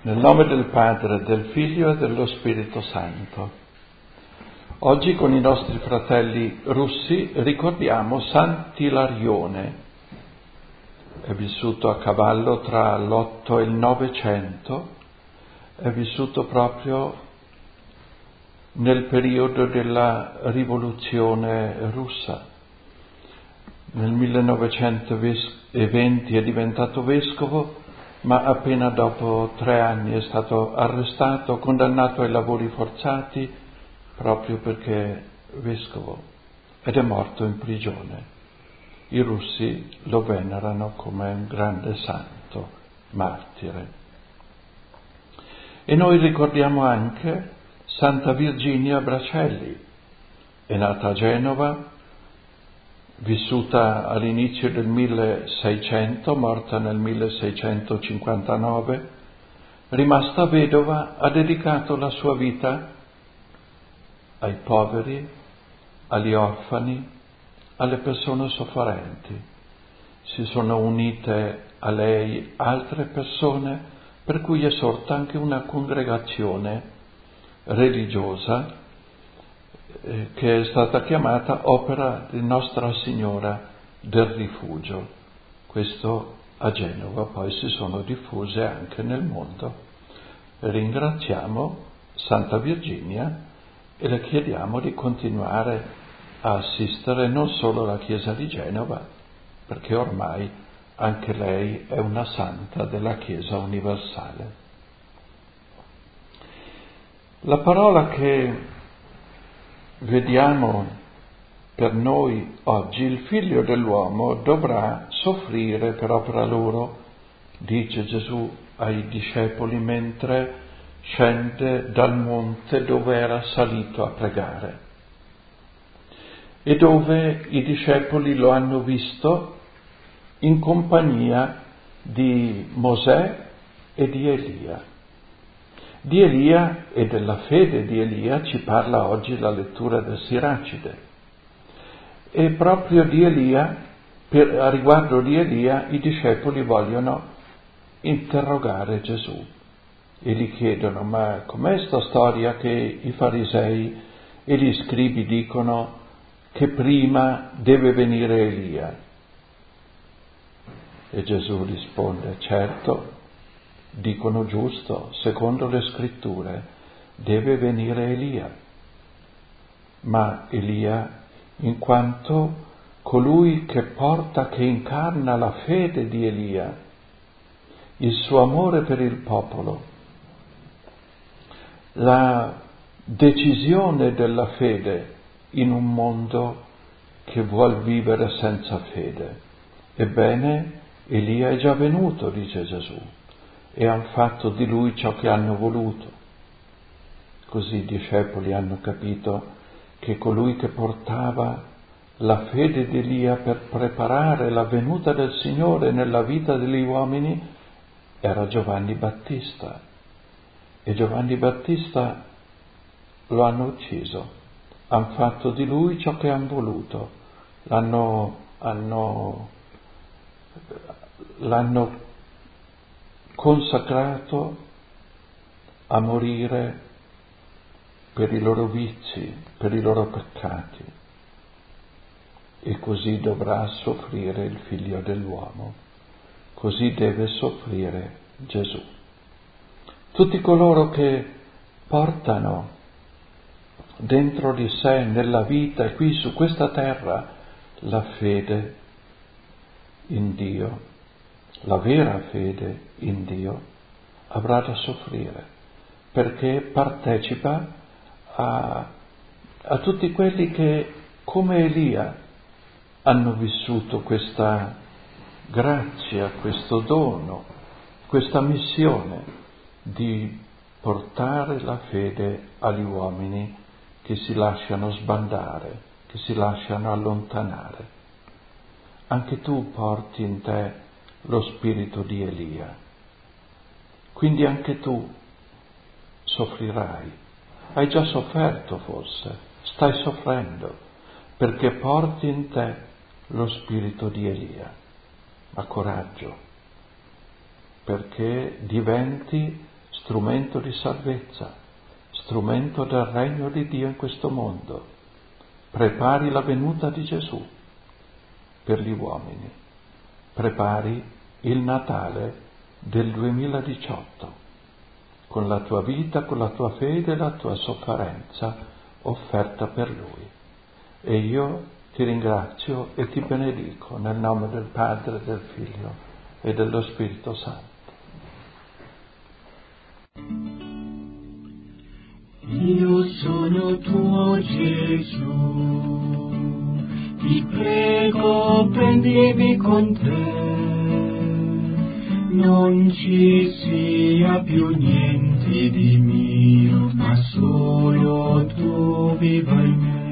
Nel nome del Padre, del Figlio e dello Spirito Santo. Oggi con i nostri fratelli russi ricordiamo Sant'Ilarione. È vissuto a cavallo tra l'8 e il 900, è vissuto proprio nel periodo della rivoluzione russa. Nel 1920 è diventato vescovo, ma appena dopo 3 anni è stato arrestato, condannato ai lavori forzati proprio perché vescovo, ed è morto in prigione. I russi lo venerano come un grande santo, martire. E noi ricordiamo anche Santa Virginia Bracelli. È nata a Genova, vissuta all'inizio del 1600, morta nel 1659, rimasta vedova, ha dedicato la sua vita ai poveri, agli orfani, alle persone sofferenti. Si sono unite a lei altre persone, per cui è sorta anche una congregazione religiosa che è stata chiamata Opera di Nostra Signora del Rifugio. Questo a Genova, poi si sono diffuse anche nel mondo. Ringraziamo Santa Virginia e le chiediamo di continuare a assistere non solo la Chiesa di Genova, perché ormai anche lei è una santa della Chiesa universale. La parola che vediamo per noi oggi: il Figlio dell'uomo dovrà soffrire per opera loro, dice Gesù ai discepoli mentre scende dal monte dove era salito a pregare e dove i discepoli lo hanno visto in compagnia di Mosè e di Elia. Di Elia e della fede di Elia ci parla oggi la lettura del Siracide. E proprio di Elia, a riguardo di Elia, i discepoli vogliono interrogare Gesù e gli chiedono: ma com'è sta storia che i farisei e gli scribi dicono che prima deve venire Elia? E Gesù risponde: certo, dicono giusto, secondo le scritture deve venire Elia, ma Elia, in quanto colui che incarna la fede di Elia, il suo amore per il popolo, la decisione della fede in un mondo che vuol vivere senza fede. Ebbene, Elia è già venuto, dice Gesù, e hanno fatto di lui ciò che hanno voluto. Così i discepoli hanno capito che colui che portava la fede di Elia per preparare la venuta del Signore nella vita degli uomini era Giovanni Battista. E Giovanni Battista lo hanno ucciso. Hanno fatto di lui ciò che hanno voluto. L'hanno consacrato a morire per i loro vizi, per i loro peccati. E così dovrà soffrire il Figlio dell'uomo, così deve soffrire Gesù. Tutti coloro che portano dentro di sé, nella vita e qui su questa terra, la fede in Dio, la vera fede in Dio, avrà da soffrire, perché partecipa a tutti quelli che, come Elia, hanno vissuto questa grazia, questo dono, questa missione di portare la fede agli uomini che si lasciano sbandare, che si lasciano allontanare. Anche tu porti in te lo spirito di Elia, quindi anche tu soffrirai. Hai già sofferto forse, stai soffrendo, perché porti in te lo spirito di Elia. Ma coraggio, perché diventi strumento di salvezza, strumento del regno di Dio in questo mondo. Prepari la venuta di Gesù per gli uomini. Prepari il Natale del 2018 con la tua vita, con la tua fede e la tua sofferenza offerta per Lui. E io ti ringrazio e ti benedico nel nome del Padre, del Figlio e dello Spirito Santo. Io sono tuo Gesù, ti prego prendimi con te, non ci sia più niente di mio, ma solo tu viva in me.